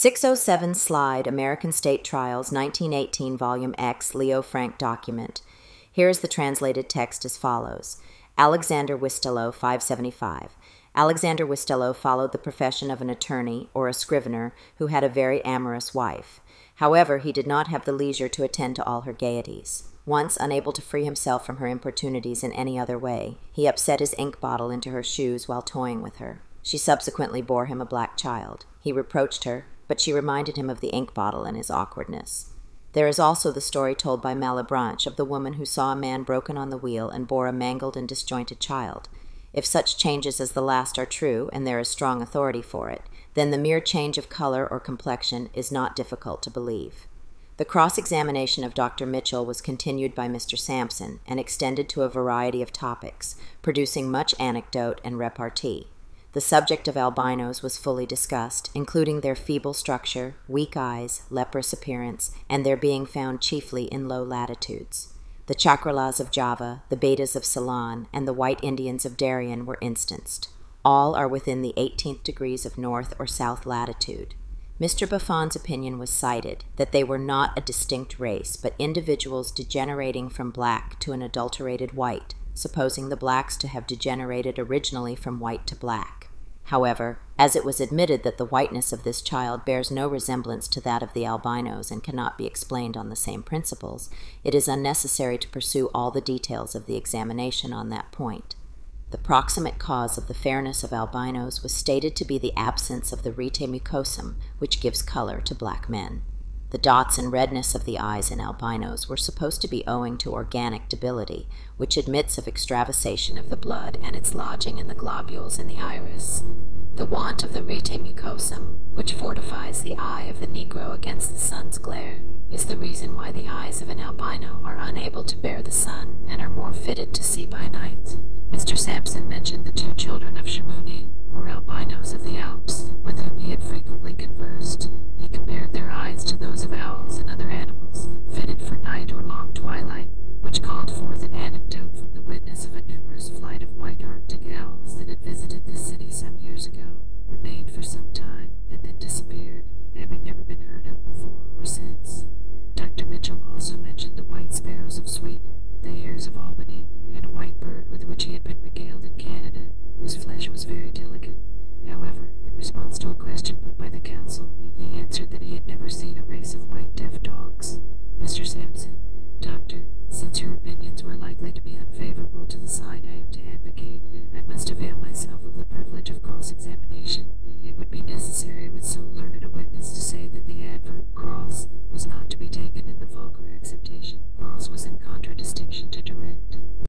607 Slide, American State Trials, 1918, Volume X, Leo Frank document. Here is the translated text as follows. Alexander Wistelow, 575. Alexander Wistelow followed the profession of an attorney, or a scrivener, who had a very amorous wife. However, he did not have the leisure to attend to all her gaieties. Once, unable to free himself from her importunities in any other way, he upset his ink bottle into her shoes while toying with her. She subsequently bore him a black child. He reproached her, but she reminded him of the ink bottle and his awkwardness. There is also the story told by Malebranche of the woman who saw a man broken on the wheel and bore a mangled and disjointed child. If such changes as the last are true, and there is strong authority for it, then the mere change of color or complexion is not difficult to believe. The cross-examination of Dr. Mitchell was continued by Mr. Sampson and extended to a variety of topics, producing much anecdote and repartee. The subject of albinos was fully discussed, including their feeble structure, weak eyes, leprous appearance, and their being found chiefly in low latitudes. The Chakralas of Java, the Betas of Ceylon, and the White Indians of Darien were instanced. All are within the 18th degrees of north or south latitude. Mr. Buffon's opinion was cited that they were not a distinct race, but individuals degenerating from black to an adulterated white, supposing the blacks to have degenerated originally from white to black. However, as it was admitted that the whiteness of this child bears no resemblance to that of the albinos and cannot be explained on the same principles, it is unnecessary to pursue all the details of the examination on that point. The proximate cause of the fairness of albinos was stated to be the absence of the rete mucosum, which gives color to black men. The dots and redness of the eyes in albinos were supposed to be owing to organic debility, which admits of extravasation of the blood and its lodging in the globules in the iris. The want of the rete mucosum, which fortifies the eye of the Negro against the sun's glare, is the reason why the eyes of an albino are unable to bear the sun and are more fitted to see by night. Mr. Sampson mentioned the two children of Chamouni, or albinos of the Alps, with whom he had frequently conversed. He compared their eyes to those of owls and other animals, fitted for night or long twilight, which called forth an anecdote from the witness of a numerous flight of white Arctic owls that had visited this city some years ago, remained for some time, and then disappeared, having never been heard of before or since. Dr. Mitchell also mentioned the white sparrows of Sweden, the hares of Albany,